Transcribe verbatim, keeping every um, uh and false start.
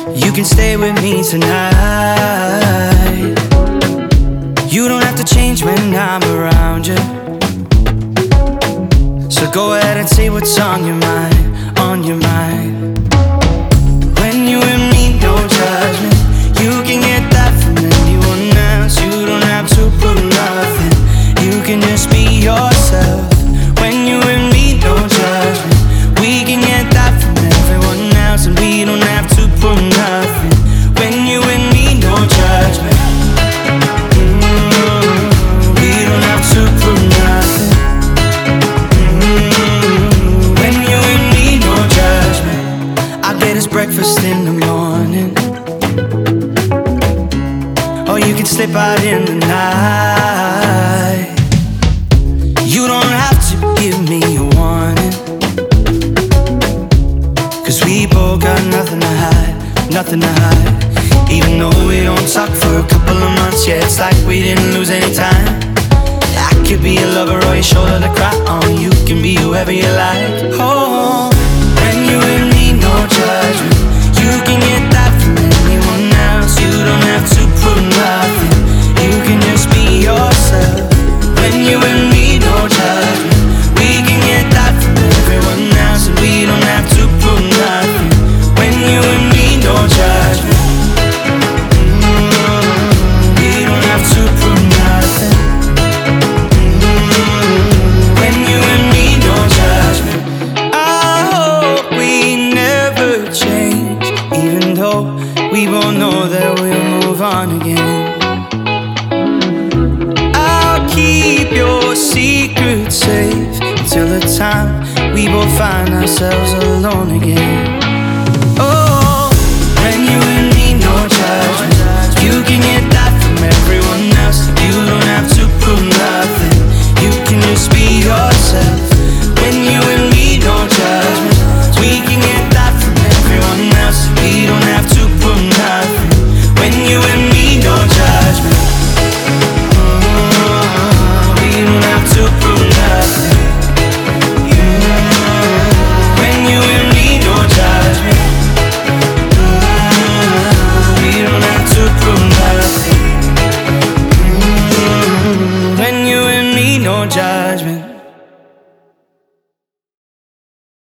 You can stay with me tonight. You don't have to change when I'm around you. So go ahead and say what's on your mind, on your mind. When you and me, no judgment. You can get that from anyone else. You don't have to prove nothing. You can just be yourself. When you and me, no judgment. We can get that from everyone else, and we don't have to prove nothing. When you and me, no judgment. Mm-hmm. We don't have to prove nothing. Mm-hmm. When you and me, no judgment. I get us breakfast in the morning, or you can slip out in the night. You don't have to give me a warning, 'cause we both got nothing to hide, nothing to hide. Even though we don't talk for a couple of months, yeah, it's like we didn't lose any time. I could be a lover or your shoulder to cry on. You can be whoever you like. Oh, when you and me, no judgment. You can get that from anyone else. You don't have to prove nothing. You can just be yourself. When you and me, no judgment. We can get that from everyone else, and we don't have to prove nothing. When you and me, no judgment. Mm-hmm. We don't have to prove nothing. Mm-hmm. When you and me, no judgment. I hope we never change, even though we both know that we'll move on again. I'll keep your secret safe until the time we both find ourselves alone again.